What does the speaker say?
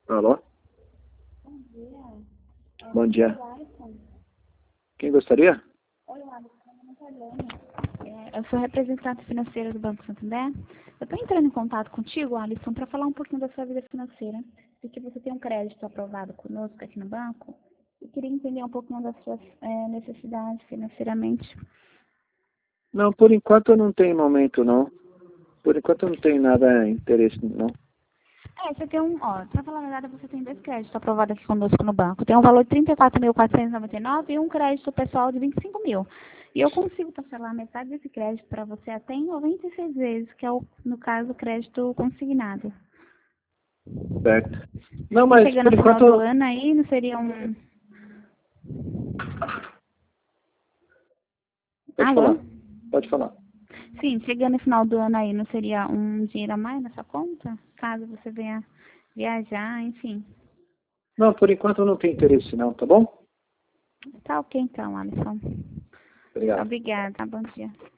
Alô? Bom dia. Bom dia. Alisson. Quem gostaria? Oi, Alisson. Meu nome é Carlene. Eu sou representante financeira do Banco Santander. Eu estou entrando em contato contigo, Alisson, para falar um pouquinho da sua vida financeira. Porque você tem um crédito aprovado conosco aqui no banco. E queria entender um pouquinho das suas necessidades financeiramente. Não, por enquanto eu não tenho momento, não. Por enquanto eu não tenho nada interesse, não. Você tem para falar a verdade, você tem 2 créditos aprovados aqui conosco no banco. Tem um valor de 34.499 e um crédito pessoal de 25 mil. E eu consigo parcelar metade desse crédito para você até em 96 vezes, que é, no caso, o crédito consignado. Certo. Não, E mas chegando por no final do enquanto... ano aí, não seria um... Pode Alô? falar. Pode falar. Sim, chegando no final do ano aí, não seria um dinheiro a mais na sua conta? Caso você venha viajar, enfim. Não, por enquanto eu não tenho interesse, não, tá bom? Tá ok então, Alisson. Obrigado. Obrigada, bom dia.